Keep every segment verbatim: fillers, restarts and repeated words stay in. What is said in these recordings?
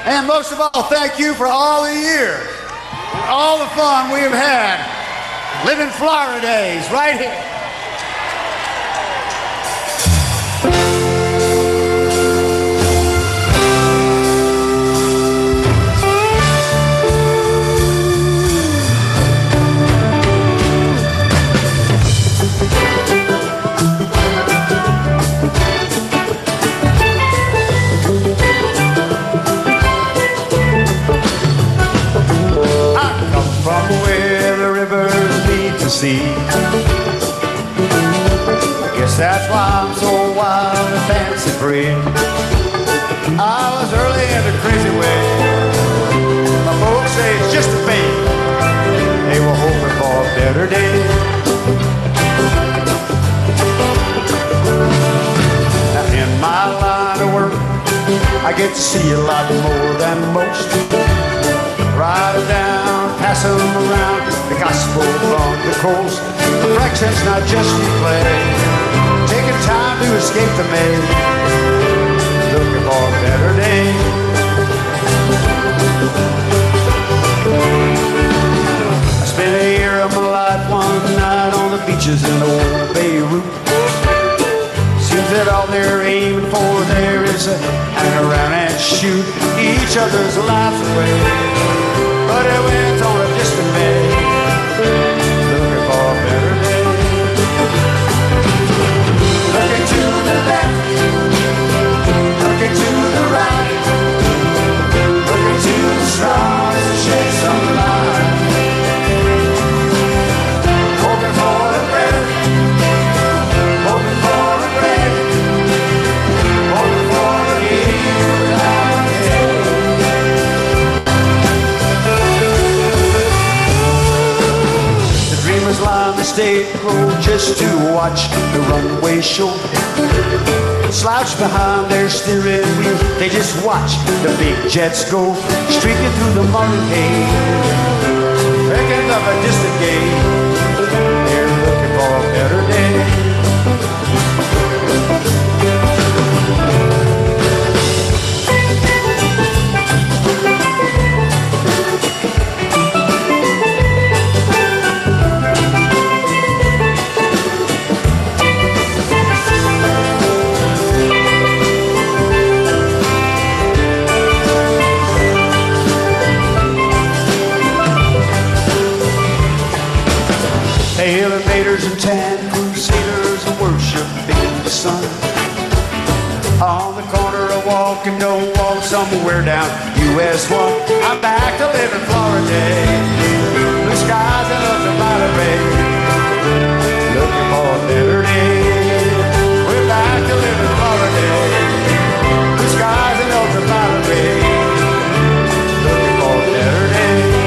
And most of all, thank you for all the years and all the fun we have had living Florida days right here. See, I guess that's why I'm so wild and fancy free. I was early in a crazy way. My folks say it's just a fate. They were hoping for a better day. Now in my line of work, I get to see a lot more than most. Ride them down, pass them around, the gospel from the coast. Fraction's not just a play, taking time to escape the maze, looking for a better day. I spent a year of my life one night on the beaches in old Beirut. Seems that all they're aiming for there is to hang around and shoot each other's lives away. But it went on a distant bay, looking for a better day. Looking to the left, looking to the right, looking to the stars to shed some light. Hoping for a break, hoping for a break, hoping for a year without a day. Line the state road just to watch the runway show. Slouched behind their steering wheel, they just watch the big jets go streaking through the morning haze, picking up a distant gate. They're looking for a better day. Hail invaders and tan crusaders worshiping the sun. On the corner of walking, don't walk somewhere down U S one. I'm back to live in Florida. Blue skies and ultraviolet rays, looking for a better day. We're back to live in Florida. Blue skies and ultraviolet rays, looking for a better day.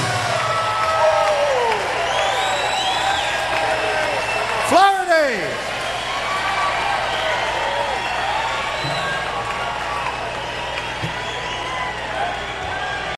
Florida!